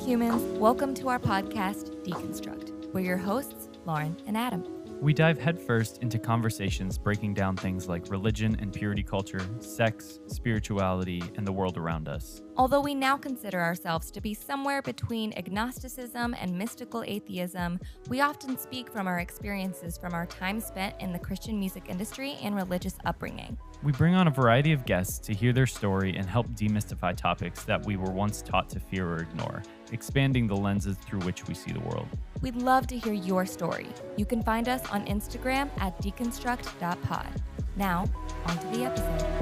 humans, welcome to our podcast, Deconstruct. We're your hosts, Lauren and Adam. We dive headfirst into conversations breaking down things like religion and purity culture, sex, spirituality, and the world around us. Although we now consider ourselves to be somewhere between agnosticism and mystical atheism, we often speak from our experiences from our time spent in the Christian music industry and religious upbringing. We bring on a variety of guests to hear their story and help demystify topics that we were once taught to fear or ignore, expanding the lenses through which we see the world. We'd love to hear your story. You can find us on Instagram at deconstruct.pod. Now, on to the episode.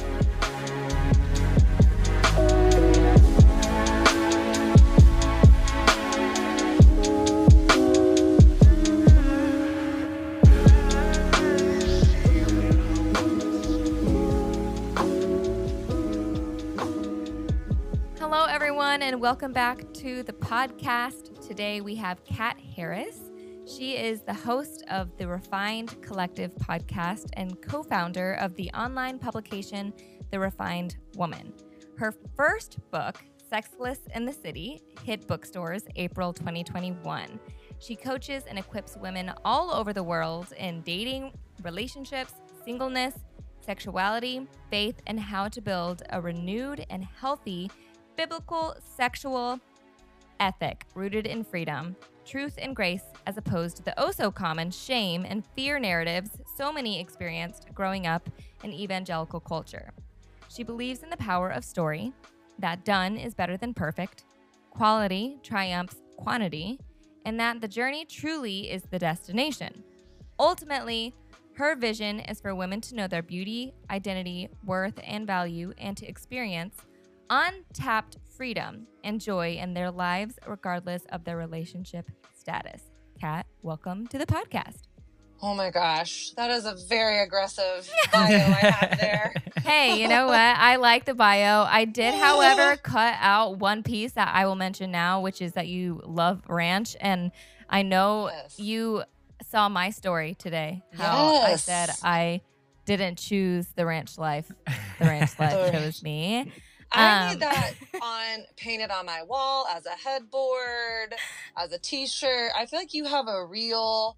Hello, everyone, and welcome back to the podcast. Today we have Kat Harris. She is the host of the Refined Collective podcast and co-founder of the publication, The Refined Woman. Her first book, Sexless in the City, hit bookstores April 2021. She coaches and equips women all over the world in dating, relationships, singleness, sexuality, faith, and how to build a renewed and healthy biblical sexual ethic rooted in freedom, truth, and grace, as opposed to the oh-so-common shame and fear narratives so many experienced growing up in evangelical culture. She believes in the power of story, that done is better than perfect, quality triumphs quantity, and that the journey truly is the destination. Ultimately, her vision is for women to know their beauty, identity, worth, and value, and to experience untapped freedom and joy in their lives, regardless of their relationship status. Kat, welcome to the podcast. Oh my gosh, that is a very aggressive bio I have there. Hey, you know what? I like the bio. I did, however, cut out one piece that I will mention now, which is that you love ranch. And I know you saw my story today, how I said I didn't choose the ranch life. The ranch life chose me. I need that painted on my wall as a headboard, as a t-shirt. I feel like you have a real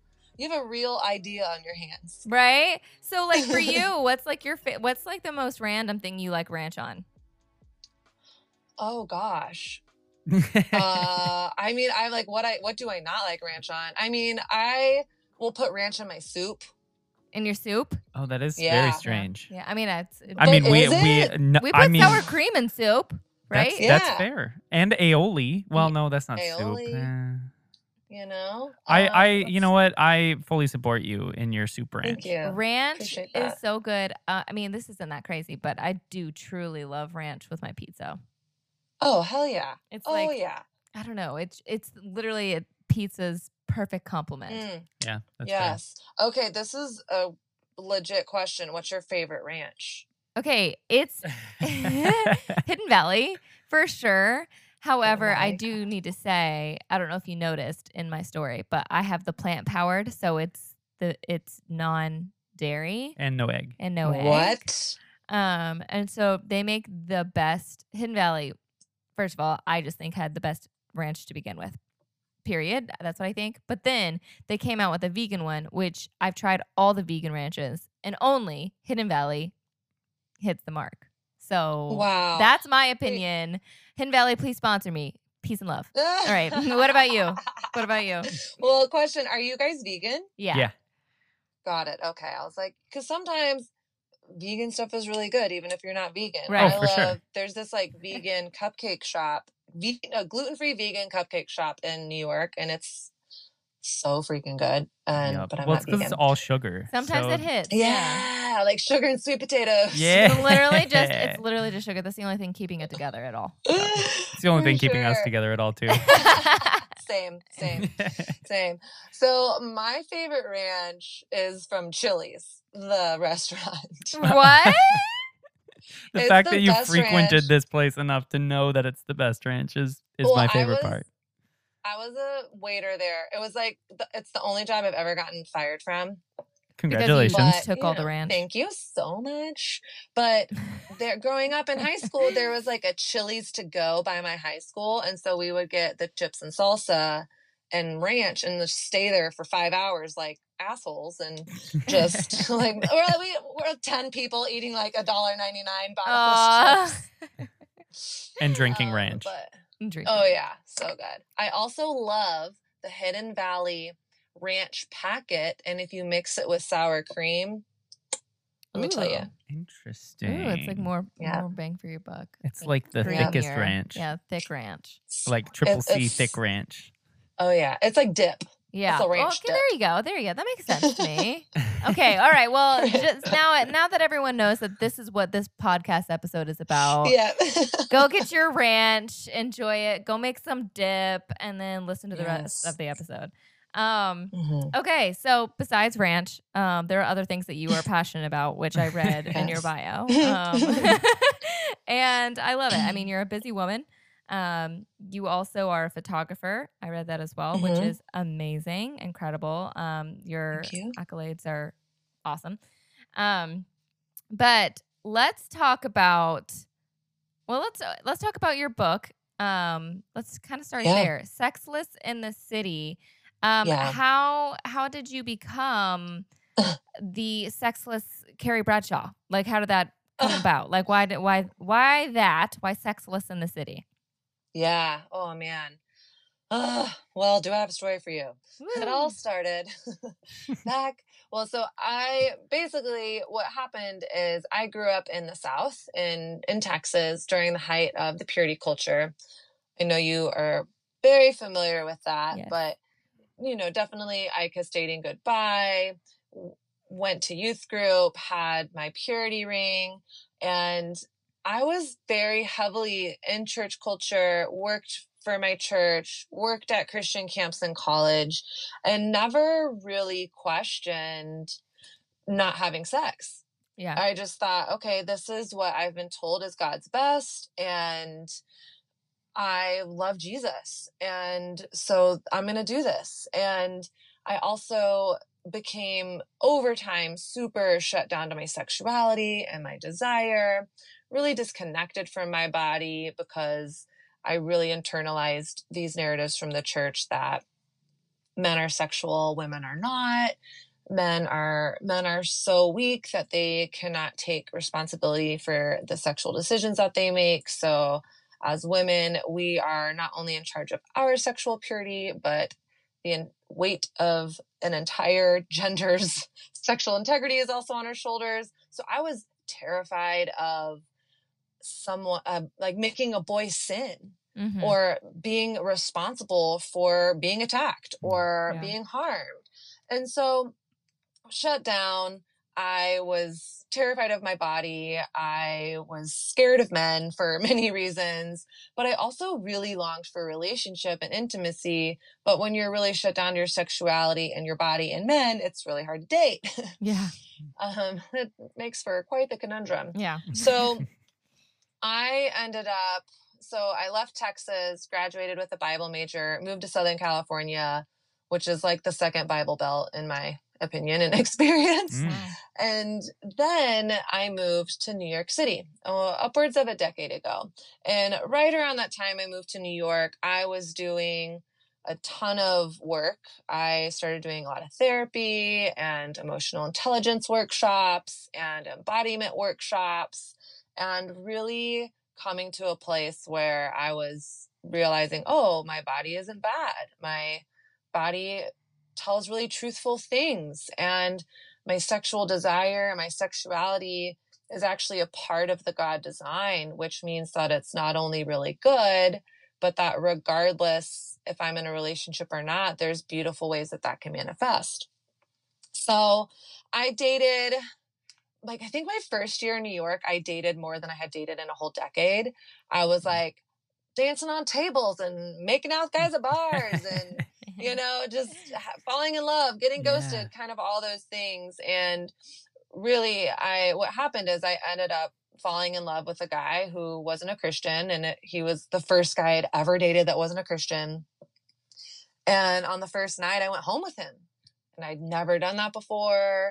idea on your hands. Right? So like for you, what's like what's like the most random thing you like ranch on? Oh gosh. I mean, I like what do I not like ranch on? I mean, I will put ranch in my soup. In your soup? Oh, that is very strange. Yeah, I mean, we put sour cream in soup, right? That's fair. And aioli. Well, no, that's not aioli, soup. You know? You know what? I fully support you in your soup ranch. Thank you. Ranch is so good. I mean, this isn't that crazy, but I do truly love ranch with my pizza. Oh, hell yeah. It's yeah. I don't know. It's literally a pizza's perfect complement. Yeah, that's fair. Okay, this is a legit question. What's your favorite ranch? Okay, it's Hidden Valley for sure. However, I do need to say, I don't know if you noticed in my story, but I have the plant powered, so it's non-dairy and no egg. What? And so they make the best. Hidden Valley, first of all, I just think had the best ranch to begin with. Period. That's what I think. But then they came out with a vegan one, which I've tried all the vegan ranches, and only Hidden Valley hits the mark. So that's my opinion. Hidden Valley, please sponsor me. Peace and love. All right. What about you? Well, question, are you guys vegan? Yeah. Got it. Okay. I was like, because sometimes vegan stuff is really good, even if you're not vegan. Right. Sure. There's this like vegan cupcake shop, a gluten-free vegan cupcake shop in New York, and it's so freaking good. And but I'm not vegan. It's all sugar. Sometimes it hits. Yeah, like sugar and sweet potatoes. Yeah. It's literally just sugar. That's the only thing keeping it together at all. It's the only thing keeping us together at all too. Same. So my favorite ranch is from Chili's, the restaurant. What? The fact that you frequented this place enough to know that it's the best ranch is my favorite part. I was a waiter there. It was like, it's the only job I've ever gotten fired from. Congratulations. Because you took all the ranch. Thank you so much. But growing up in high school, there was like a Chili's to go by my high school. And so we would get the chips and salsa and ranch and just stay there for 5 hours like assholes and just like we're 10 people eating like $1.99 bottomless chips. And drinking ranch. Oh yeah, so good. I also love the Hidden Valley ranch packet, and if you mix it with sour cream, let me tell you. Interesting. Ooh, it's like more bang for your buck. It's like the thickest ranch. Yeah, thick ranch. Like triple C thick ranch. Oh yeah, it's like dip. Yeah. It's a ranch dip. There you go. That makes sense to me. Okay. All right. Well, just now that everyone knows that this is what this podcast episode is about, go get your ranch, enjoy it, go make some dip, and then listen to the rest of the episode. Okay. So besides ranch, there are other things that you are passionate about, which I read in your bio. And I love it. I mean, you're a busy woman. You also are a photographer. I read that as well, which is amazing, incredible. Your accolades are awesome. But let's talk about, let's talk about your book. Let's kind of start there. Sexless in the City. How did you become the sexless Carrie Bradshaw? Like, how did that come about? Like, why Sexless in the City? Yeah. Oh, man. Well, do I have a story for you? Woo. It all started back. Well, so what happened is I grew up in the South in Texas during the height of the purity culture. I know you are very familiar with that, but, definitely I kissed dating goodbye, went to youth group, had my purity ring, and I was very heavily in church culture, worked for my church, worked at Christian camps in college, and never really questioned not having sex. Yeah. I just thought, okay, this is what I've been told is God's best, and I love Jesus. And so I'm going to do this. And I also became over time super shut down to my sexuality and my desire, really disconnected from my body because I really internalized these narratives from the church that men are sexual, women are not. Men are so weak that they cannot take responsibility for the sexual decisions that they make. So as women, we are not only in charge of our sexual purity, but the weight of an entire gender's sexual integrity is also on our shoulders. So I was terrified of someone like making a boy sin or being responsible for being attacked or being harmed. And so shut down. I was terrified of my body. I was scared of men for many reasons, but I also really longed for relationship and intimacy. But when you're really shut down to your sexuality and your body and men, it's really hard to date. Yeah. It makes for quite the conundrum. Yeah. So I left Texas, graduated with a Bible major, moved to Southern California, which is like the second Bible Belt in my opinion and experience. And then I moved to New York City upwards of a decade ago. And right around that time I moved to New York, I was doing a ton of work. I started doing a lot of therapy and emotional intelligence workshops and embodiment workshops, and really coming to a place where I was realizing, oh, my body isn't bad. My body tells really truthful things, and my sexual desire and my sexuality is actually a part of the God design, which means that it's not only really good, but that regardless if I'm in a relationship or not, there's beautiful ways that can manifest. So I dated, I think my first year in New York, I dated more than I had dated in a whole decade. I was like dancing on tables and making out with guys at bars and just falling in love, getting ghosted, kind of all those things. And really, what happened is I ended up falling in love with a guy who wasn't a Christian, and he was the first guy I'd ever dated that wasn't a Christian. And on the first night, I went home with him, and I'd never done that before.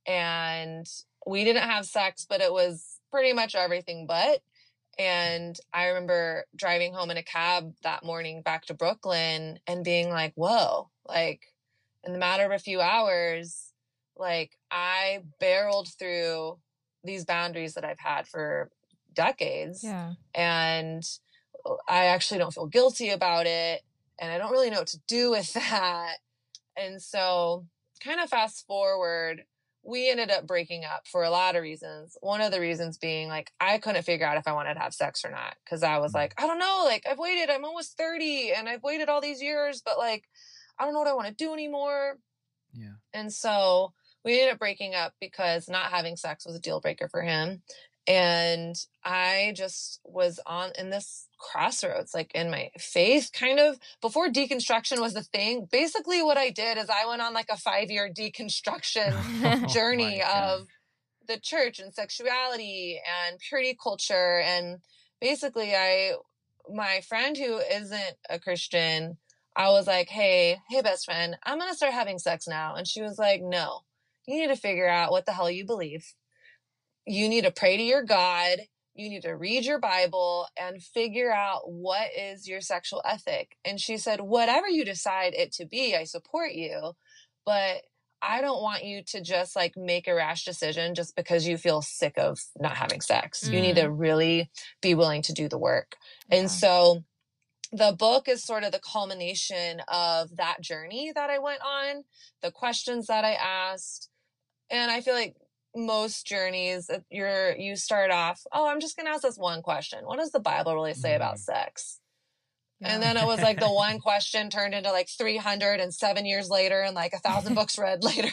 and we didn't have sex, but it was pretty much everything but. And I remember driving home in a cab that morning back to Brooklyn and being like, whoa, like in the matter of a few hours, like I barreled through these boundaries that I've had for decades. Yeah. And I actually don't feel guilty about it. And I don't really know what to do with that. And so kind of fast forward, we ended up breaking up for a lot of reasons. One of the reasons being like, I couldn't figure out if I wanted to have sex or not. Cause I was like, I don't know, like I've waited, I'm almost 30 and I've waited all these years, but like, I don't know what I want to do anymore. Yeah. And so we ended up breaking up because not having sex was a deal breaker for him. And I just was in this crossroads, like in my faith, kind of before deconstruction was the thing. Basically what I did is I went on like a 5-year deconstruction journey of the church and sexuality and purity culture. And basically my friend who isn't a Christian, I was like, hey, best friend, I'm going to start having sex now. And she was like, no, you need to figure out what the hell you believe. You need to pray to your God. You need to read your Bible and figure out what is your sexual ethic. And she said, whatever you decide it to be, I support you, but I don't want you to just like make a rash decision just because you feel sick of not having sex. You need to really be willing to do the work. Yeah. And so the book is sort of the culmination of that journey that I went on, the questions that I asked. And I feel like most journeys, you start off, I'm just going to ask this one question. What does the Bible really say about sex? Yeah. And then it was like the one question turned into like 300 and 7 years later and like 1,000 books read later.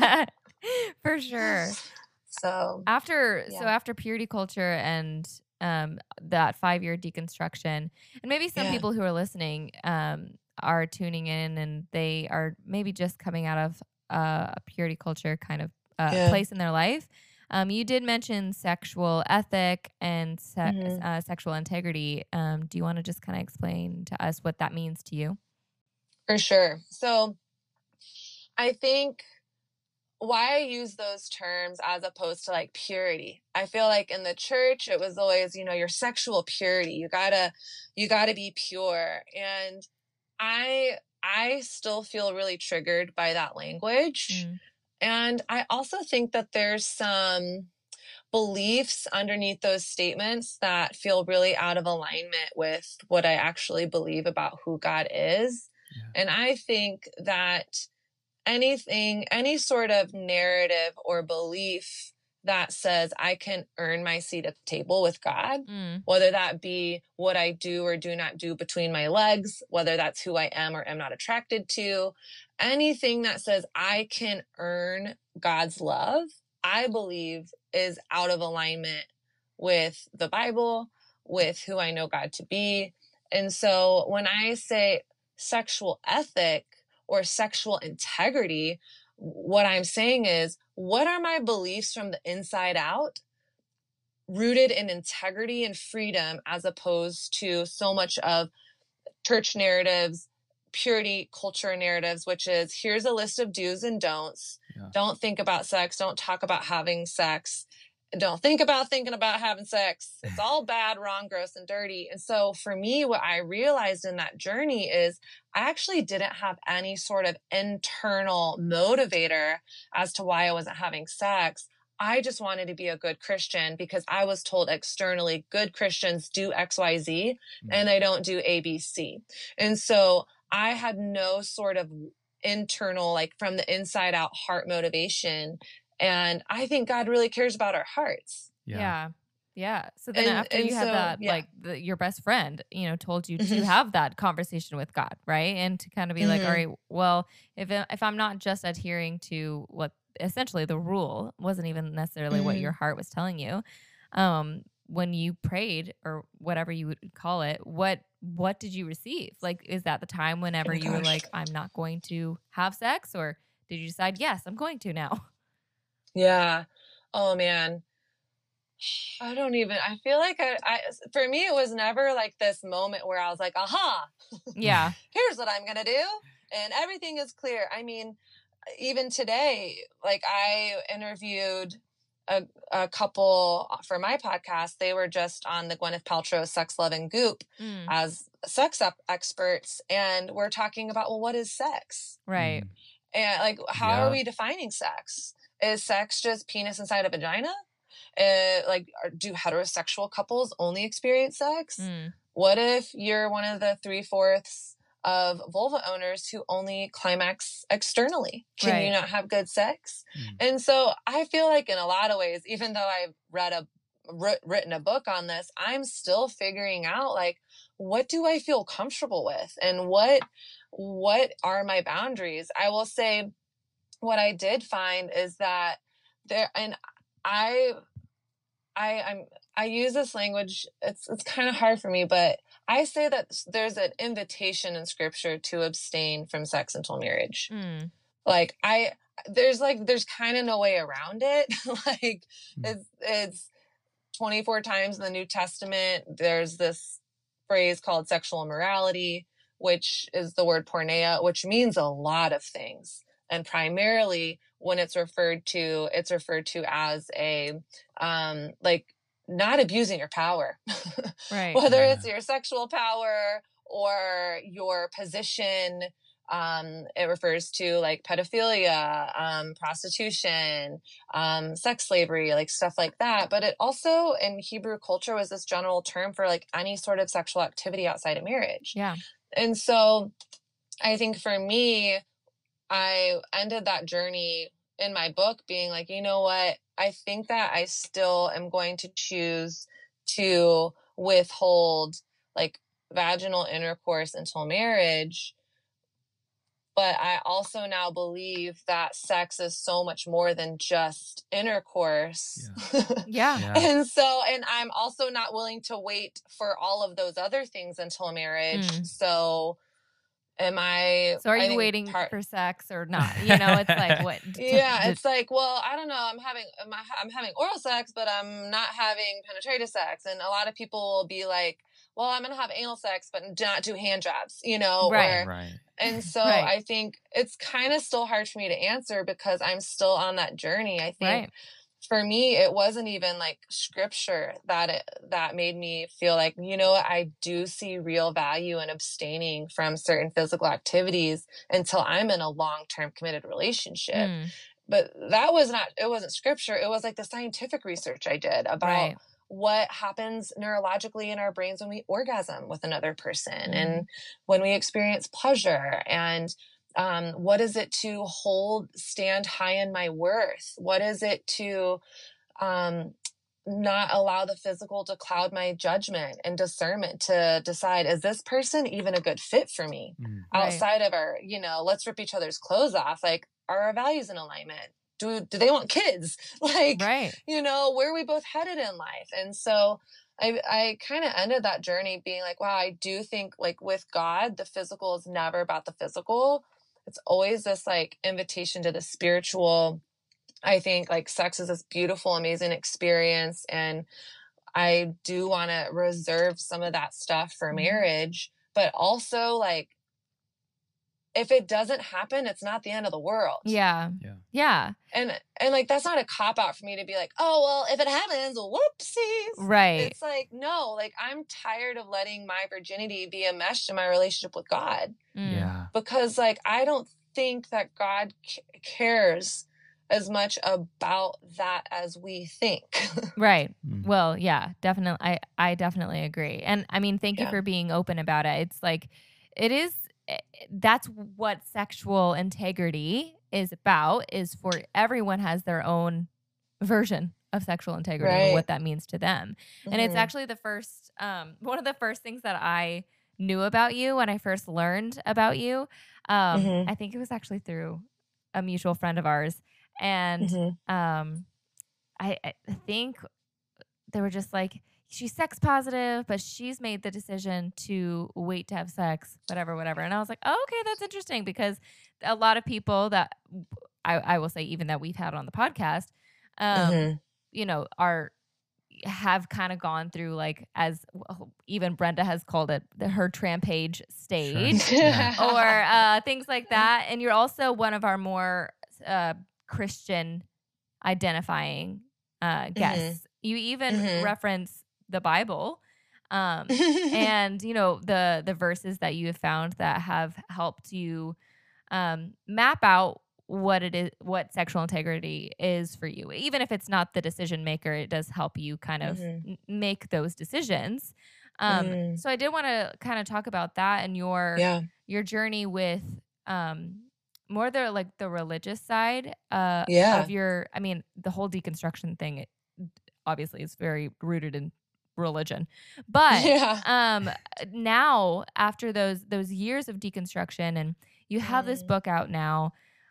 For sure. So after purity culture and that 5-year deconstruction, and maybe some people who are listening are tuning in and they are maybe just coming out of a purity culture kind of place in their life. You did mention sexual ethic and sexual integrity. Do you want to just kind of explain to us what that means to you? For sure. So I think why I use those terms as opposed to like purity. I feel like in the church, it was always, your sexual purity. You gotta be pure. And I still feel really triggered by that language. And I also think that there's some beliefs underneath those statements that feel really out of alignment with what I actually believe about who God is. Yeah. And I think that any sort of narrative or belief that says I can earn my seat at the table with God, whether that be what I do or do not do between my legs, whether that's who I am or am not attracted to, anything that says I can earn God's love, I believe is out of alignment with the Bible, with who I know God to be. And so when I say sexual ethic or sexual integrity, what I'm saying is, what are my beliefs from the inside out, rooted in integrity and freedom, as opposed to so much of church narratives, purity culture narratives, which is here's a list of do's and don'ts. Yeah. Don't think about sex. Don't talk about having sex. Don't think about thinking about having sex. It's all bad, wrong, gross, and dirty. And so for me, what I realized in that journey is I actually didn't have any sort of internal motivator as to why I wasn't having sex. I just wanted to be a good Christian because I was told externally, good Christians do X, Y, Z, and they don't do A, B, C. And so I had no sort of internal, like from the inside out heart motivation. And I think God really cares about our hearts. Yeah. So then after you had that, like your best friend, told you to have that conversation with God, right? And to kind of be like, all right, well, if I'm not just adhering to what essentially the rule, wasn't even necessarily what your heart was telling you. When you prayed or whatever you would call it, what did you receive? Like, is that the time whenever you were like, I'm not going to have sex? Or did you decide, yes, I'm going to now? Yeah. Oh man. I feel like for me, it was never like this moment where I was like, aha, yeah, here's what I'm going to do. And everything is clear. I mean, even today, like I interviewed a couple for my podcast. They were just on the Gwyneth Paltrow Sex, Love, and Goop as sex experts. And we're talking about, well, what is sex? Right. And like, how are we defining sex? Is sex just penis inside a vagina? Like, do heterosexual couples only experience sex? What if you're one of the 3/4 of vulva owners who only climax externally? Can you not have good sex? And so I feel like in a lot of ways, even though I've written a book on this, I'm still figuring out, like, what do I feel comfortable with, and what are my boundaries? I will say what I did find is that there, and I use this language. It's kind of hard for me, but I say that there's an invitation in scripture to abstain from sex until marriage. Like there's kind of no way around it. Like it's 24 times in the New Testament. There's this phrase called sexual immorality, which is the word porneia, which means a lot of things. And primarily when it's referred to as a, like, not abusing your power, right? Whether it's your sexual power or your position. It refers to like pedophilia, prostitution, sex slavery, like stuff like that. But it also in Hebrew culture was this general term for like any sort of sexual activity outside of marriage. Yeah. And so I think for me, I ended that journey in my book being like, you know what? I think that I still am going to choose to withhold like vaginal intercourse until marriage. But I also now believe that sex is so much more than just intercourse. Yeah. And I'm also not willing to wait for all of those other things until marriage. So are you waiting for sex or not? You know, it's like, what? It's like, well, I don't know. I'm having oral sex, but I'm not having penetrative sex. And a lot of people will be like, well, I'm going to have anal sex, but not do hand jobs, you know? Right. And so I think it's kind of still hard for me to answer because I'm still on that journey. I think for me, it wasn't even like scripture that made me feel like, you know, I do see real value in abstaining from certain physical activities until I'm in a long-term committed relationship. But it wasn't scripture. It was like the scientific research I did about what happens neurologically in our brains when we orgasm with another person and when we experience pleasure, and what is it to stand high in my worth? What is it to not allow the physical to cloud my judgment and discernment to decide, is this person even a good fit for me? Outside of our, you know, let's rip each other's clothes off. Like, are our values in alignment? Do they want kids? Like, you know, where are we both headed in life? And so I kind of ended that journey being like, wow, I do think like with God, the physical is never about the physical. It's always this like invitation to the spiritual. I think like sex is this beautiful, amazing experience. And I do want to reserve some of that stuff for marriage, but also like, if it doesn't happen, it's not the end of the world. Yeah. And like, that's not a cop out for me to be like, oh, well, if it happens, whoopsies. Right. It's like, no, like I'm tired of letting my virginity be enmeshed in my relationship with God. Because like, I don't think that God cares as much about that as we think. Right. Well, yeah, definitely. I definitely agree. And I mean, thank you for being open about it. It's like, that's what sexual integrity is about, is for everyone has their own version of sexual integrity and what that means to them. And it's actually the first, one of the first things that I knew about you when I first learned about you. I think it was actually through a mutual friend of ours. And I think they were just like, she's sex positive, but she's made the decision to wait to have sex, whatever. And I was like, oh, okay, that's interesting, because a lot of people that I will say, even that we've had on the podcast, you know, have kind of gone through, like, as even Brenda has called it, her trampage stage, Sure. Yeah. or things like that. And you're also one of our more Christian identifying guests. You even reference the Bible, and the verses that you have found that have helped you map out what it is, what sexual integrity is for you. Even if it's not the decision maker, it does help you kind of make those decisions. So I did want to kind of talk about that and your journey with more the religious side of your, I mean, the whole deconstruction thing, obviously is very rooted in religion, but now after those years of deconstruction, and you have this book out now,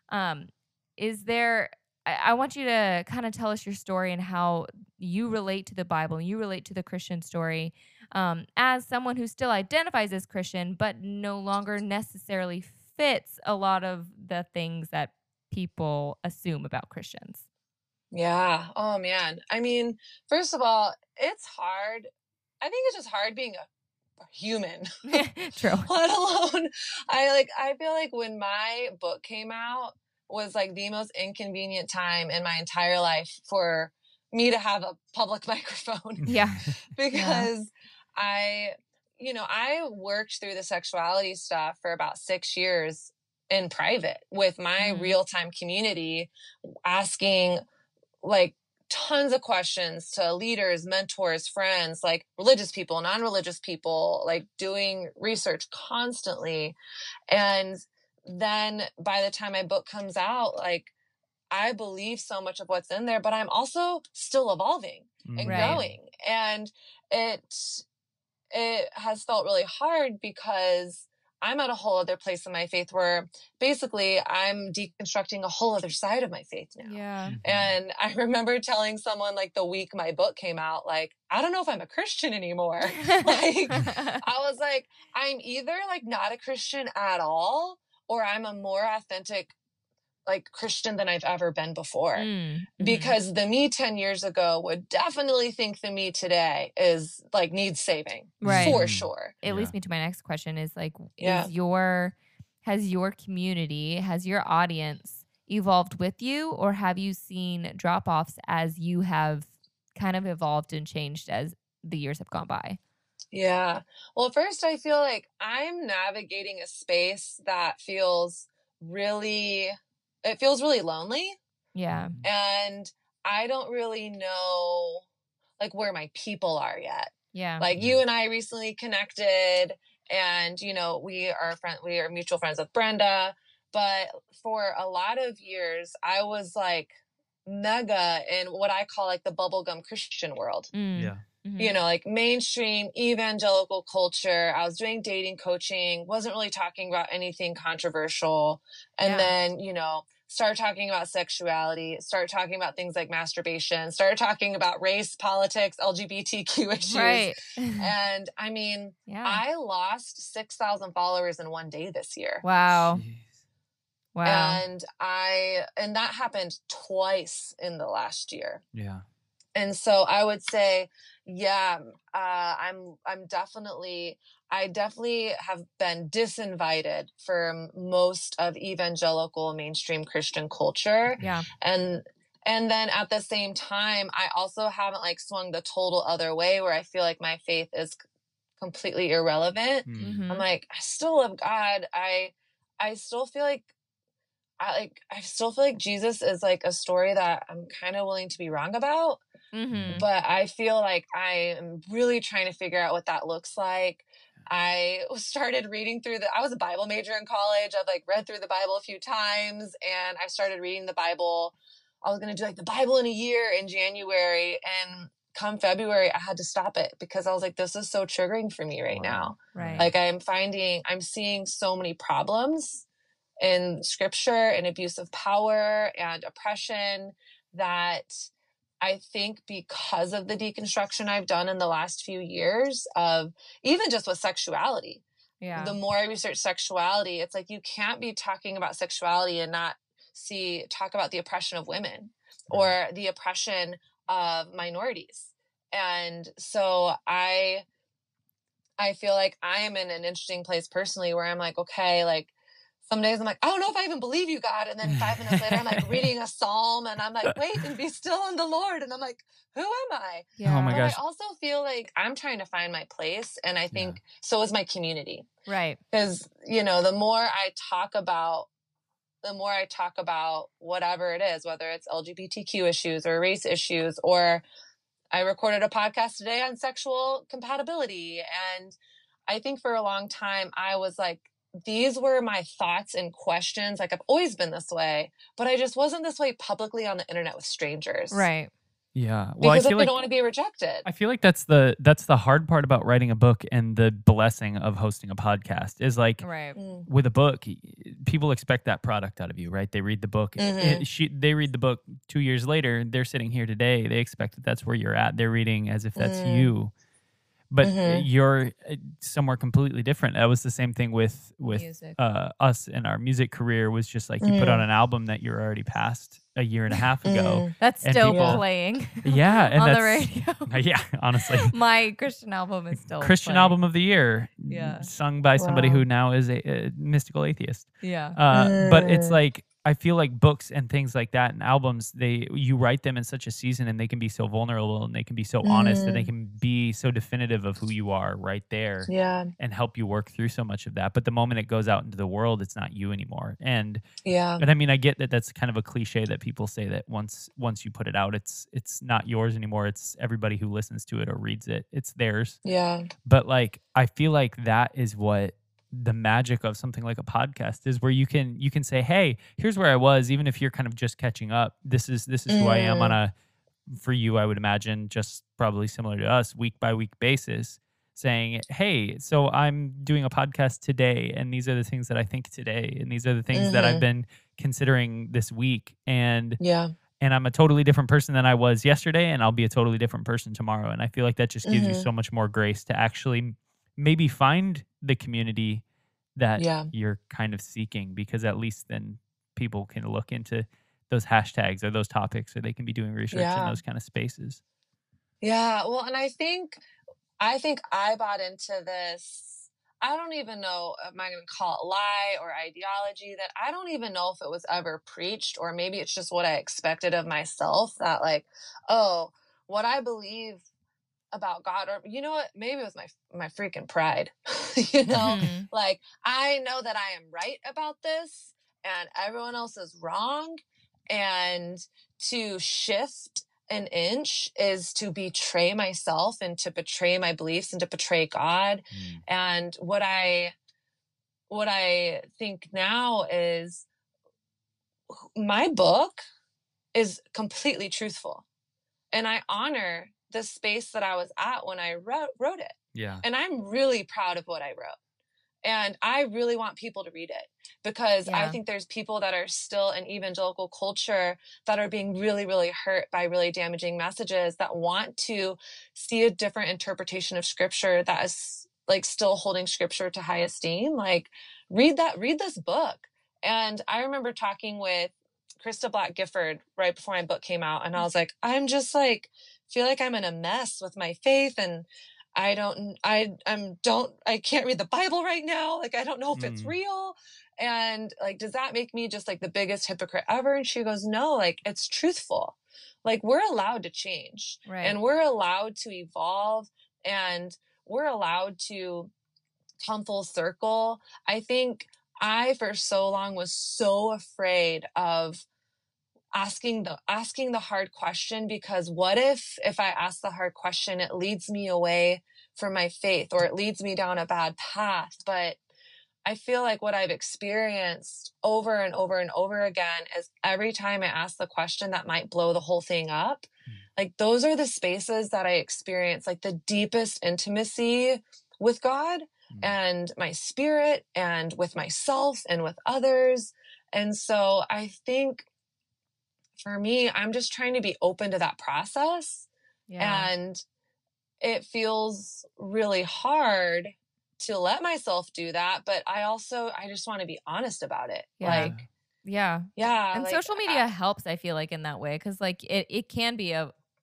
is there, I want you to kind of tell us your story and how you relate to the Bible, you relate to the Christian story, as someone who still identifies as Christian, but no longer necessarily fits a lot of the things that people assume about Christians. Yeah. Oh man. I mean, first of all, it's hard. I think it's just hard being a human. True. Let alone, I feel like when my book came out was like the most inconvenient time in my entire life for me to have a public microphone. Yeah. Because I worked through the sexuality stuff for about 6 years in private with my real-time community, asking like tons of questions to leaders, mentors, friends, like religious people, non-religious people, like doing research constantly. And then by the time my book comes out, like I believe so much of what's in there, but I'm also still evolving and growing. And it has felt really hard because I'm at a whole other place in my faith where basically I'm deconstructing a whole other side of my faith now. Yeah. And I remember telling someone like the week my book came out, like, I don't know if I'm a Christian anymore. Like, I was like, I'm either like not a Christian at all, or I'm a more authentic like Christian than I've ever been before. Because the me 10 years ago would definitely think the me today is like needs saving. For sure. It leads me to my next question is like, has your community, has your audience evolved with you, or have you seen drop-offs as you have kind of evolved and changed as the years have gone by? Yeah. Well, first I feel like I'm navigating a space that feels really lonely. Yeah. And I don't really know like where my people are yet. Yeah. Like you and I recently connected, and we are mutual friends with Brenda, but for a lot of years I was like mega in what I call like the bubblegum Christian world. Yeah. Like mainstream evangelical culture. I was doing dating coaching, wasn't really talking about anything controversial. And then, start talking about sexuality, start talking about things like masturbation, start talking about race, politics, LGBTQ issues. Right. And I mean, I lost 6,000 followers in one day this year. Wow. Jeez. Wow. And that happened twice in the last year. Yeah. And so I would say, I definitely have been disinvited from most of evangelical mainstream Christian culture. Yeah. And then at the same time, I also haven't like swung the total other way where I feel like my faith is completely irrelevant. I'm like, I still love God. I still feel like I still feel like Jesus is like a story that I'm kind of willing to be wrong about. But I feel like I am really trying to figure out what that looks like. I started reading I was a Bible major in college. I've like read through the Bible a few times, and I started reading the Bible. I was going to do like the Bible in a year in January, and come February, I had to stop it because I was like, this is so triggering for me right now. Right. Like I'm seeing so many problems in scripture and abuse of power and oppression that I think because of the deconstruction I've done in the last few years of even just with sexuality, the more I research sexuality, it's like you can't be talking about sexuality and not talk about the oppression of women or the oppression of minorities. And so I feel like I am in an interesting place personally where I'm like, okay, like some days I'm like, I don't know if I even believe you, God. And then 5 minutes later, I'm like reading a psalm and I'm like, wait and be still in the Lord. And I'm like, who am I? Oh my But gosh. I also feel like I'm trying to find my place. And I think so is my community. Right. Because, you know, the more I talk about whatever it is, whether it's LGBTQ issues or race issues, or I recorded a podcast today on sexual compatibility. And I think for a long time, I was like, these were my thoughts and questions. Like I've always been this way, but I just wasn't this way publicly on the internet with strangers. Right. Yeah. Well, Because I if feel they like don't want to be rejected. I feel like that's the hard part about writing a book and the blessing of hosting a podcast is like Right. with a book, people expect that product out of you, right? They read the book. They read the book 2 years later. They're sitting here today. They expect that that's where you're at. They're reading as if that's you. But you're somewhere completely different. That was the same thing with Music. Us in our music career was just like you put out an album that you're already past a year and a half ago. That's and still people- playing Yeah, and on the that's- radio. Yeah, honestly. My Christian album is still Christian playing. album of the year. Yeah. Sung by somebody Wow. who now is a mystical atheist. Yeah. But it's like I feel like books and things like that and albums, you write them in such a season and they can be so vulnerable and they can be so honest and they can be so definitive of who you are right there and help you work through so much of that. But the moment it goes out into the world, it's not you anymore. And I mean, I get that that's kind of a cliche that people say that once you put it out, it's not yours anymore. It's everybody who listens to it or reads it. It's theirs. Yeah. But like, I feel like that is what the magic of something like a podcast is, where you can say, hey, here's where I was, even if you're kind of just catching up. This is who I am for you, I would imagine, just probably similar to us, week by week basis, saying, hey, so I'm doing a podcast today, and these are the things that I think today, and these are the things that I've been considering this week, and I'm a totally different person than I was yesterday, and I'll be a totally different person tomorrow. And I feel like that just gives you so much more grace to actually maybe find the community that you're kind of seeking, because at least then people can look into those hashtags or those topics, or they can be doing research in those kind of spaces. Yeah. Well, and I think I bought into this. I don't even know, am I going to call it lie or ideology, that I don't even know if it was ever preached, or maybe it's just what I expected of myself, that like, oh, what I believe about God, or you know what, maybe it was my freaking pride, you know, like I know that I am right about this and everyone else is wrong, and to shift an inch is to betray myself and to betray my beliefs and to betray God. And what I think now is my book is completely truthful, and I honor the space that I was at when I wrote it. Yeah. And I'm really proud of what I wrote. And I really want people to read it, because I think there's people that are still in evangelical culture that are being really, really hurt by really damaging messages, that want to see a different interpretation of scripture that is like still holding scripture to high esteem. Like read this book. And I remember talking with Krista Black Gifford right before my book came out. And I was like, I'm just like, feel like I'm in a mess with my faith, and I can't read the Bible right now. Like, I don't know if it's real. And like, does that make me just like the biggest hypocrite ever? And she goes, no, like it's truthful. Like we're allowed to change, and we're allowed to evolve, and we're allowed to come full circle. I think I, for so long, was so afraid of asking the hard question, because what if I ask the hard question, it leads me away from my faith, or it leads me down a bad path. But I feel like what I've experienced over and over and over again is every time I ask the question that might blow the whole thing up, like those are the spaces that I experience like the deepest intimacy with God and my spirit, and with myself and with others. And so I think for me, I'm just trying to be open to that process. And it feels really hard to let myself do that. But I just want to be honest about it. And like, social media helps, I feel like, in that way. 'Cause like it can be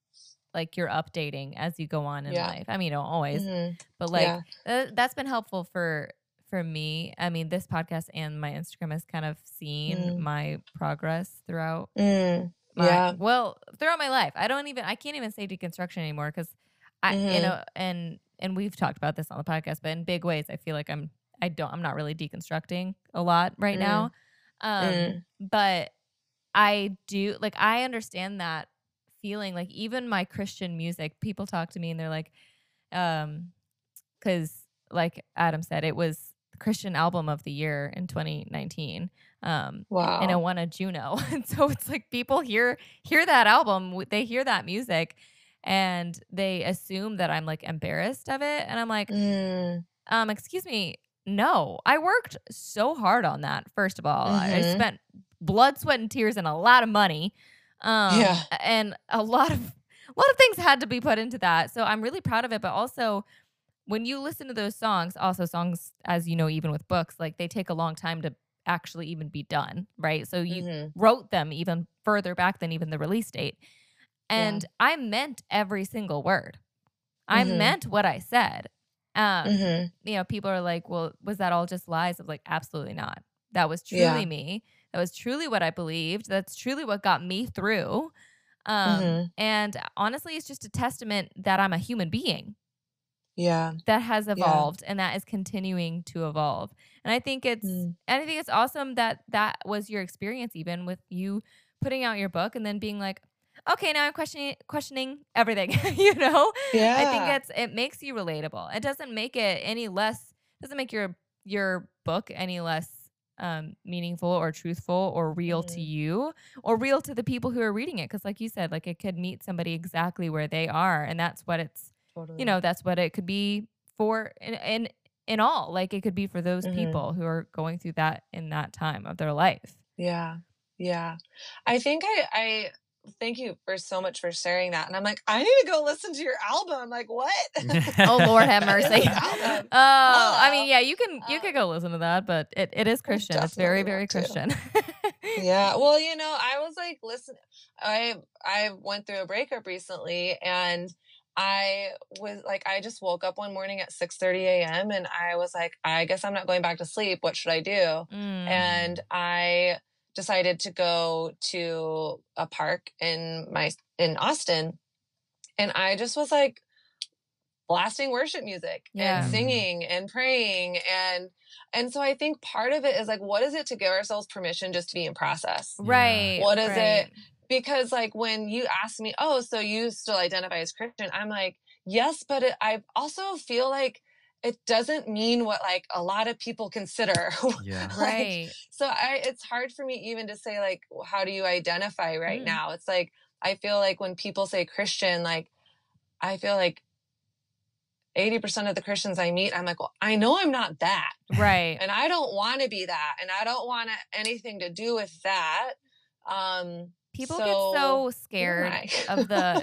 like you're updating as you go on in Yeah. life. I mean, you don't always, Mhm. but like Yeah. that's been helpful for me. I mean, this podcast and my Instagram has kind of seen my progress throughout Yeah. throughout my life. I can't even say deconstruction anymore because and we've talked about this on the podcast, but in big ways, I feel like I'm not really deconstructing a lot right now. But I do, like, I understand that feeling. Like, even my Christian music, people talk to me and they're like, because like Adam said, it was the Christian album of the year in 2019. Wow. And it won a Juno. And so it's like people hear that album, they hear that music, and they assume that I'm like embarrassed of it. And I'm like, excuse me, no, I worked so hard on that. First of all, I spent blood, sweat, and tears and a lot of money. And a lot of things had to be put into that. So I'm really proud of it. But also, when you listen to those songs, also songs, as you know, even with books, like they take a long time to actually even be done, right? So you wrote them even further back than even the release date. And I meant every single word. I meant what I said. You know, people are like, well, was that all just lies? I'm like, absolutely not. That was truly me. That was truly what I believed. That's truly what got me through. And honestly, it's just a testament that I'm a human being. That has evolved and that is continuing to evolve. And I think it's awesome that was your experience, even with you putting out your book and then being like, okay, now I'm questioning everything, you know? I think it makes you relatable. It doesn't make it any less, doesn't make your book any less meaningful or truthful or real to you or real to the people who are reading it. Because like you said, like it could meet somebody exactly where they are. And that's what it's, you know, that's what it could be for in all. Like it could be for those people who are going through that in that time of their life. Yeah. I think I thank you for so much for sharing that. And I'm like, I need to go listen to your album. Like, what? Oh, Lord have mercy. I mean, yeah, you could go listen to that, but it is Christian. It's very, very Christian. Yeah. Well, you know, I was like, listen, I went through a breakup recently, and I was like, I just woke up one morning at 6:30 a.m. and I was like, I guess I'm not going back to sleep. What should I do? And I decided to go to a park in Austin, and I just was like blasting worship music and singing and praying, and so I think part of it is like, what is it to give ourselves permission just to be in process? Right. What is it? Because like when you ask me, oh, so you still identify as Christian? I'm like, yes, but I also feel like it doesn't mean what like a lot of people consider. Right. So it's hard for me even to say like, how do you identify right now? It's like, I feel like when people say Christian, like, I feel like 80% of the Christians I meet, I'm like, well, I know I'm not that. Right. And I don't want to be that. And I don't want anything to do with that. People get so scared of the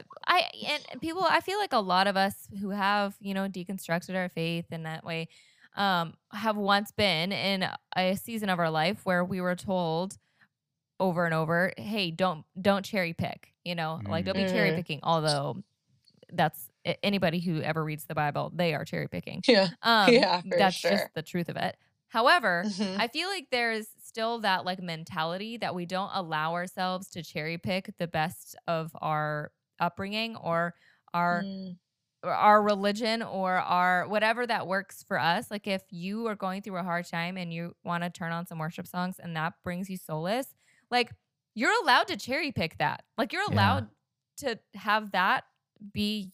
I feel like a lot of us who have, you know, deconstructed our faith in that way, have once been in a season of our life where we were told over and over, hey, don't cherry pick, you know, like don't be cherry picking, although that's anybody who ever reads the Bible, they are cherry picking. That's just the truth of it. However, I feel like there's still that like mentality that we don't allow ourselves to cherry pick the best of our upbringing or our religion or our whatever that works for us. Like if you are going through a hard time and you want to turn on some worship songs and that brings you solace, like you're allowed to cherry pick that. Like you're allowed to have that be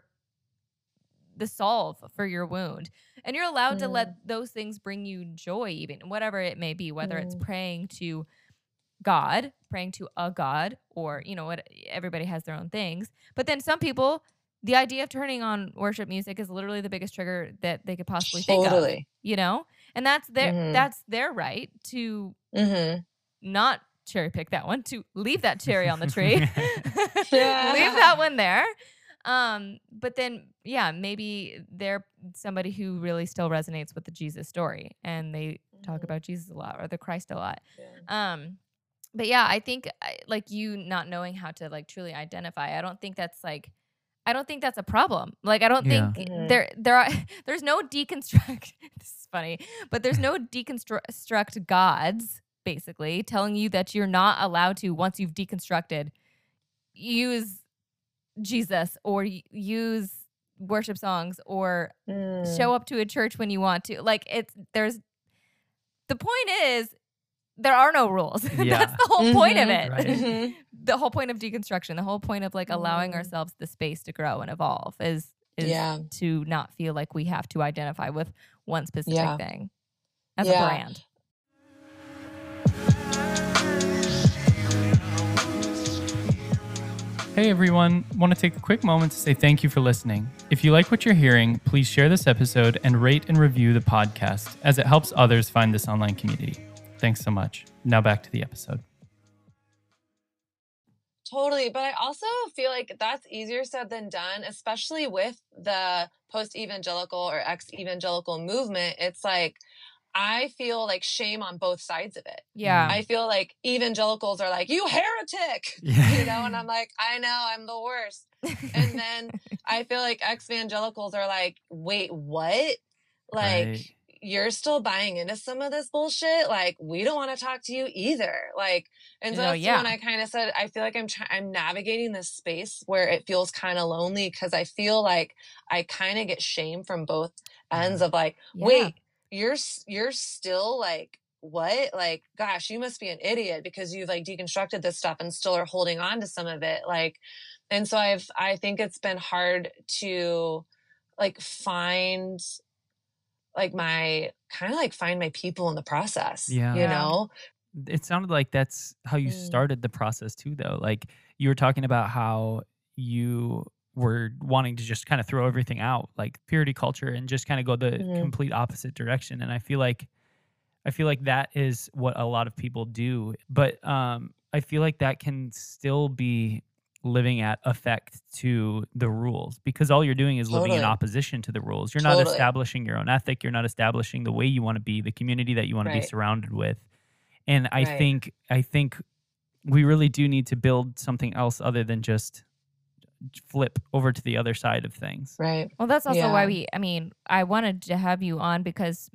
the solve for your wound. And you're allowed to let those things bring you joy, even whatever it may be, whether it's praying to God, praying to a God, or, you know, what everybody has their own things. But then some people, the idea of turning on worship music is literally the biggest trigger that they could possibly think of, you know? And that's their right to not cherry pick that one, to leave that cherry on the tree, leave that one there. But then, maybe they're somebody who really still resonates with the Jesus story and they talk about Jesus a lot or the Christ a lot. But yeah, I think like you not knowing how to like truly identify, I don't think that's like I don't think that's a problem. Like, I don't Yeah. think there's no deconstruct. This is funny, but there's no deconstruct gods basically telling you that you're not allowed to, once you've deconstructed, use Jesus or use worship songs or show up to a church when you want to. Like, the point is there are no rules. Yeah. That's the whole point of it. Right. The whole point of deconstruction, the whole point of like allowing ourselves the space to grow and evolve is to not feel like we have to identify with one specific thing as a brand. Hey everyone, want to take a quick moment to say thank you for listening. If you like what you're hearing, please share this episode and rate and review the podcast as it helps others find this online community. Thanks so much. Now back to the episode. Totally. But I also feel like that's easier said than done, especially with the post-evangelical or ex-evangelical movement. It's like, I feel like shame on both sides of it. Yeah. I feel like evangelicals are like, you heretic, Yeah. you know, and I'm like, I know, I'm the worst. And then I feel like ex-evangelicals are like, wait, what? Like, Right. you're still buying into some of this bullshit. Like, we don't want to talk to you either. Like, and so that's when I kind of said, I feel like I'm navigating this space where it feels kind of lonely because I feel like I kind of get shame from both ends of like, wait, you're still like, what? Like, gosh, you must be an idiot because you've like deconstructed this stuff and still are holding on to some of it. Like, and so I think it's been hard to like find my people in the process, you know? It sounded like that's how you started the process too, though. Like, you were talking about how you were wanting to just kind of throw everything out, like purity culture, and just kind of go the complete opposite direction. And I feel like that is what a lot of people do. But I feel like that can still be living at effect to the rules, because all you're doing is living in opposition to the rules. You're not establishing your own ethic. You're not establishing the way you want to be, the community that you want to be surrounded with. And I think we really do need to build something else other than just flip over to the other side of things. Right. Well, that's also why I wanted to have you on, because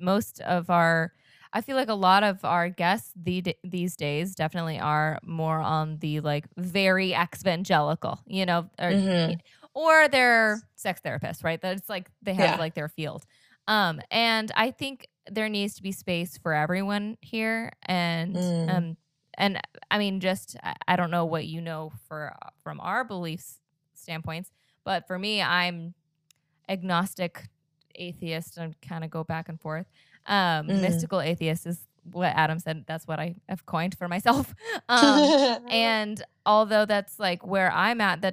I feel like a lot of our guests these days definitely are more on the like very evangelical, you know, or they're sex therapists, right? That it's like they have like their field. And I think there needs to be space for everyone here. And I mean, just, I don't know what you know from our beliefs standpoints, but for me, I'm agnostic atheist and kind of go back and forth. Mystical atheist is what Adam said. That's what I have coined for myself. And although that's like where I'm at,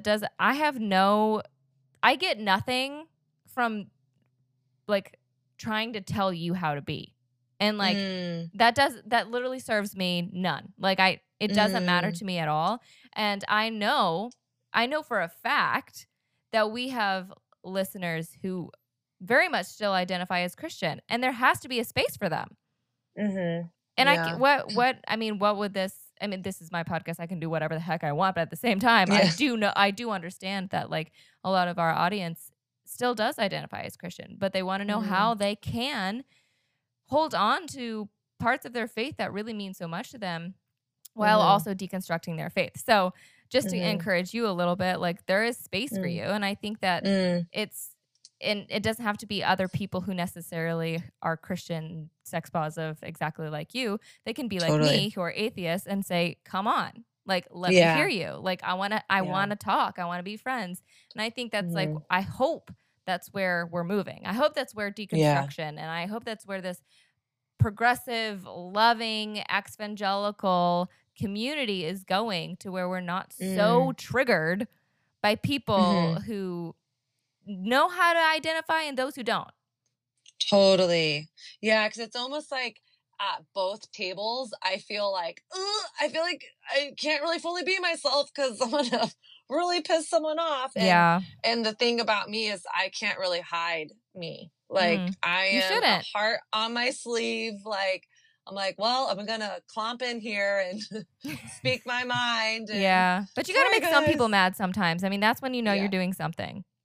I get nothing from like trying to tell you how to be. And like that literally serves me none. Like it doesn't matter to me at all. And I know for a fact that we have listeners who very much still identify as Christian, and there has to be a space for them. And what would this? I mean, this is my podcast. I can do whatever the heck I want, but at the same time, I do understand that like a lot of our audience still does identify as Christian, but they want to know how they can hold on to parts of their faith that really mean so much to them while also deconstructing their faith. So just to encourage you a little bit, like there is space for you. And I think that it doesn't have to be other people who necessarily are Christian, sex positive, exactly like you. They can be like me, who are atheists, and say, come on, like, let me hear you. Like, I want to talk. I want to be friends. And I think that's like, I hope that's where we're moving. I hope that's where deconstruction, and I hope that's where this progressive, loving, evangelical community is going, to where we're not so triggered by people who know how to identify and those who don't. Totally. Yeah, because it's almost like at both tables, I feel like I can't really fully be myself because I'm going to really piss someone off. And the thing about me is I can't really hide me. Like I am a heart on my sleeve. Like, I'm like, well, I'm going to clomp in here and speak my mind. And, but you got to make some people mad sometimes. I mean, that's when you know you're doing something.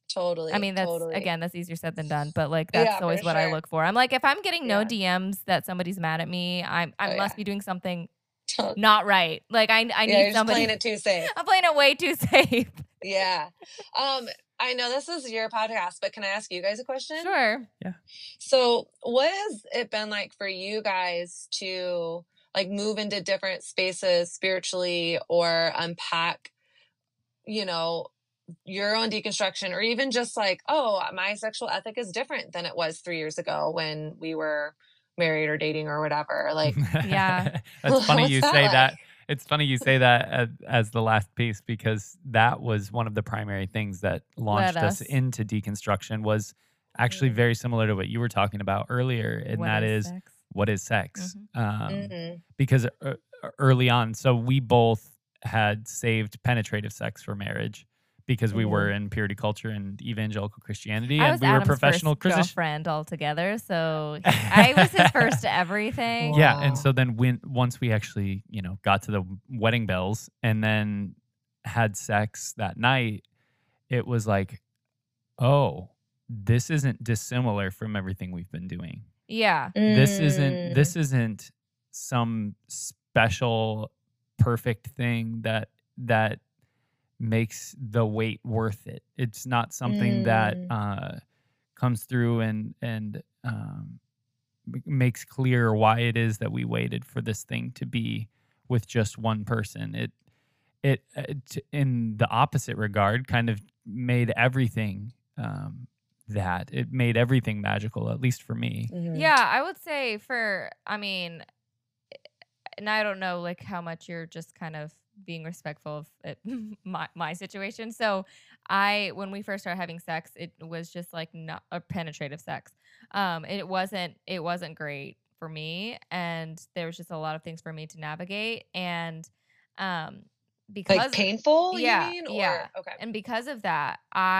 Totally. I mean, that's totally. again, that's easier said than done, but like that's Yeah, always for what I sure. look for. I'm like, if I'm getting no Yeah. DMs that somebody's mad at me, I Oh, must yeah. be doing something Yeah, not right. Like I you're need just playing somebody. it too safe. I'm playing it way too safe. Yeah. I know this is your podcast, but can I ask you guys a question? Sure. So what has it been like for you guys to like move into different spaces spiritually or unpack, you know, your own deconstruction, or even just like, oh, my sexual ethic is different than it was 3 years ago when we were married or dating or whatever. Like, Yeah. That's funny what's you that say like? that. It's funny you say that as the last piece, because that was one of the primary things that launched us us. into deconstruction, was actually very similar to what you were talking about earlier, and What that is is sex? what is sex. Mhm. Because early on, so we both had saved penetrative sex for marriage because we were in purity culture and evangelical Christianity, I and was we were Adam's professional first Christians. girlfriend altogether, so I was his first everything. Yeah, Wow. and so then once we actually, got to the wedding bells and then had sex that night, it was like, oh, this isn't dissimilar from everything we've been doing. Yeah. This Mm. isn't some special perfect thing that makes the wait worth it. It's not something that comes through and makes clear why it is that we waited for this thing to be with just one person. It in the opposite regard kind of made everything that it made everything magical, at least for me. Yeah, I would say and I don't know like how much you're just kind of being respectful of it, my situation. So when we first started having sex, it was just like not a penetrative sex. It wasn't great for me, and there was just a lot of things for me to navigate, and because Like painful, yeah, you mean? yeah, Or okay. and because of that,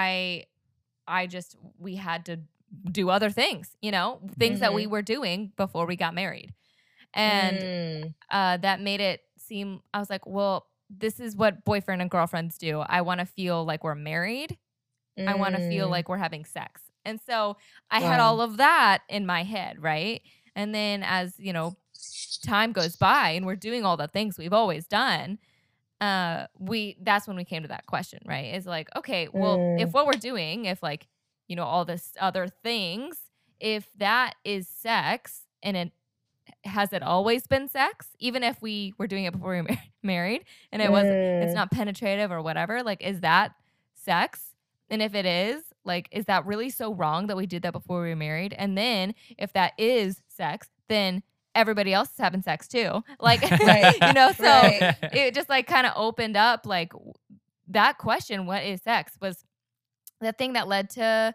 we had to do other things, things that we were doing before we got married. And that made it seem, I was like, well, this is what boyfriend and girlfriends do. I want to feel like we're married. I want to feel like we're having sex. And so I had all of that in my head, right? And then as, time goes by and we're doing all the things we've always done, that's when we came to that question, right? Is like, okay, well, if what we're doing, if like, all this other things, if that is sex and has it always been sex, even if we were doing it before we were married and it's not penetrative or whatever, like, is that sex? And if it is, like, is that really so wrong that we did that before we were married? And then if that is sex, then everybody else is having sex too. Like, so it just like kind of opened up like that question, what is sex, was the thing that led to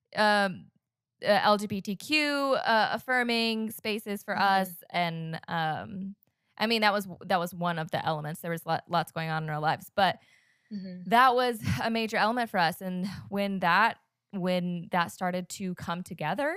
LGBTQ affirming spaces for us. And I mean, that was one of the elements. There was lots going on in our lives, but that was a major element for us. And when that started to come together,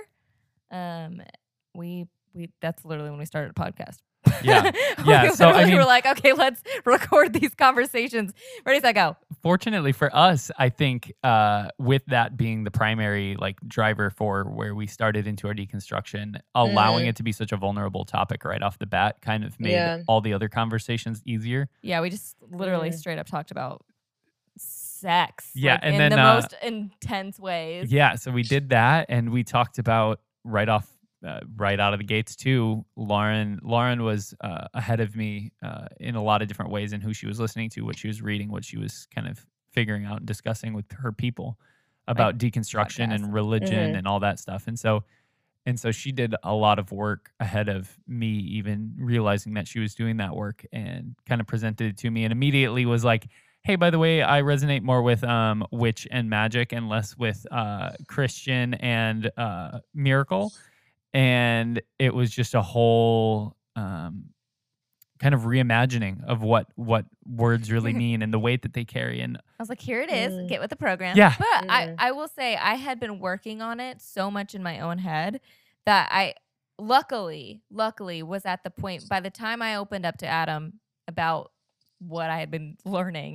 that's literally when we started a podcast. Yeah. So we were like, okay, let's record these conversations. Ready, set, go. Fortunately for us, I think with that being the primary like driver for where we started into our deconstruction, allowing it to be such a vulnerable topic right off the bat kind of made all the other conversations easier. Yeah, we just literally straight up talked about sex. Yeah, like, and in then the most intense ways. Yeah, so we did that, and we talked about right out of the gates too. Lauren was ahead of me in a lot of different ways in who she was listening to, what she was reading, what she was kind of figuring out and discussing with her people about deconstruction and religion and all that stuff. And so she did a lot of work ahead of me even realizing that she was doing that work, and kind of presented it to me and immediately was like, hey, by the way, I resonate more with witch and magic and less with Christian and miracle. And it was just a whole kind of reimagining of what words really mean and the weight that they carry. And I was like, here it is. Get with the program. Yeah. But I will say I had been working on it so much in my own head that I luckily was at the point by the time I opened up to Adam about what I had been learning and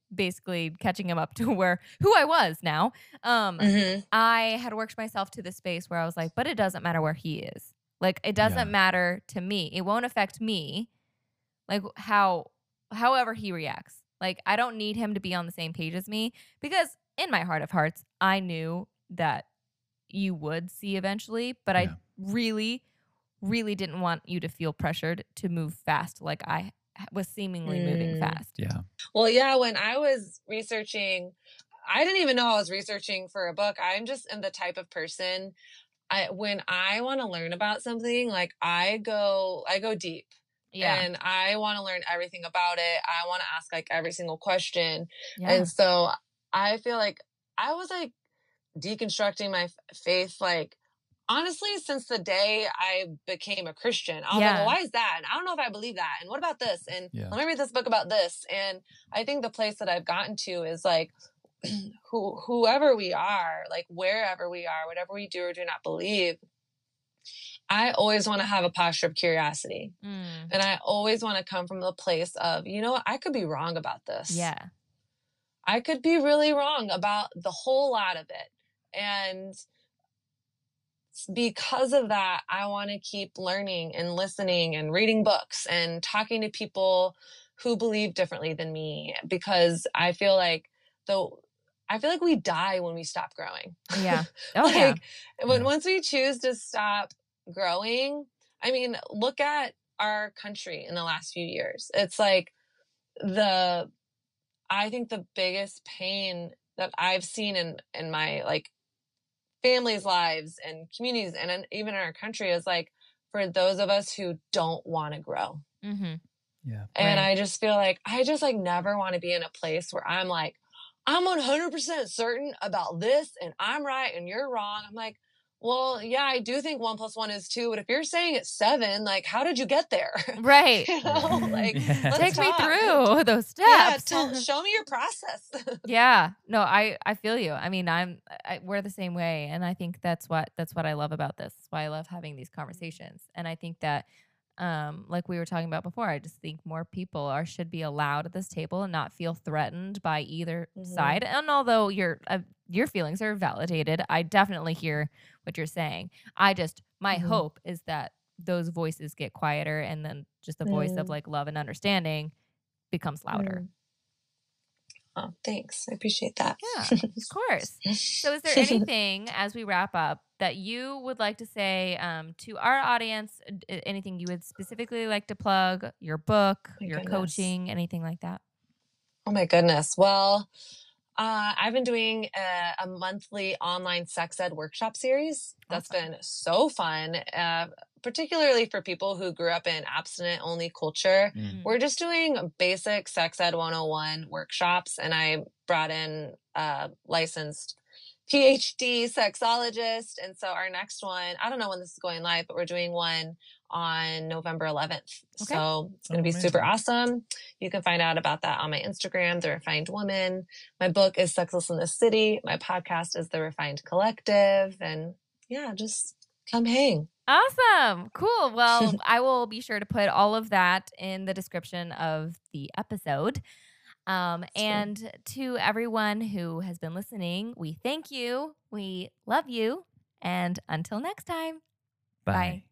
basically catching him up to who I was now. Mhm. I had worked myself to the space where I was like, but it doesn't matter where he is. Like, it doesn't Yeah. matter to me. It won't affect me. Like, however he reacts. Like, I don't need him to be on the same page as me, because in my heart of hearts, I knew that you would see eventually, but Yeah. I really, really didn't want you to feel pressured to move fast like I was seemingly moving fast. Yeah. Well, yeah, when I was researching, I didn't even know I was researching for a book. I'm just am the type of person, when I want to learn about something, like I go deep. Yeah. And I want to learn everything about it. I want to ask like every single question. Yeah. And so I feel like I was like deconstructing my faith, like honestly, since the day I became a Christian. I was like, well, why is that? And I don't know if I believe that. And what about this? And Yeah. let me read this book about this. And I think the place that I've gotten to is like, whoever we are, like wherever we are, whatever we do or do not believe, I always want to have a posture of curiosity. And I always want to come from the place of, you know what, I could be wrong about this. Yeah. I could be really wrong about the whole lot of it. And because of that, I want to keep learning and listening and reading books and talking to people who believe differently than me, because I feel like we die when we stop growing. Yeah. Oh, like yeah. once we choose to stop growing, I mean, look at our country in the last few years. It's like I think the biggest pain that I've seen in my like families' lives and communities and even in our country is like for those of us who don't want to grow. Mm-hmm. Yeah. And Right. I just feel like I just like never want to be in a place where I'm like, I'm 100% certain about this and I'm right and you're wrong. I'm like, well, yeah, I do think 1 + 1 is 2, but if you're saying it's 7, like, how did you get there? Right. You know, like, Yeah. let's Take me talk. through those Yeah, steps. show me your process. Yeah. No, I feel you. I mean, we're the same way, and I think that's what I love about this. That's why I love having these conversations. And I think that like we were talking about before, I just think more people should be allowed at this table and not feel threatened by either side. And although your feelings are validated, I definitely hear what you're saying. My hope is that those voices get quieter, and then just the voice of like love and understanding becomes louder. Oh, thanks. I appreciate that. Yeah, of course. So is there anything as we wrap up that you would like to say to our audience, anything you would specifically like to plug, your book, your coaching, anything like that? Oh my goodness. Well, I've been doing a monthly online sex ed workshop series. That's been so fun, particularly for people who grew up in abstinent only culture. We're just doing basic sex ed 101 workshops, and I brought in a licensed PhD sexologist. And so our next one, I don't know when this is going live, but we're doing one on November 11th. Okay. So it's going to be super awesome. You can find out about that on my Instagram, The Refined Woman. My book is Sexless in the City. My podcast is The Refined Collective. And yeah, just come hang. Awesome. Cool. Well, I will be sure to put all of that in the description of the episode. And to everyone who has been listening, we thank you. We love you. And until next time. Bye.